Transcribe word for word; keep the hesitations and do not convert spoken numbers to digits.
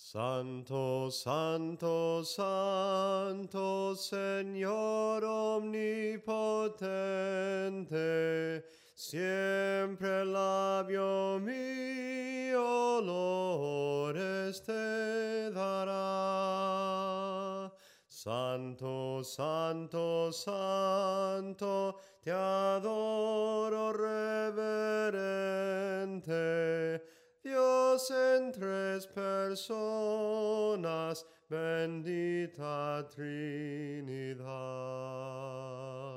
Santo, santo, santo, Señor omnipotente, siempre el labio mío loores te dará. Santo, santo, santo, te adoro reverente, Dios en tres personas, bendita Trinidad.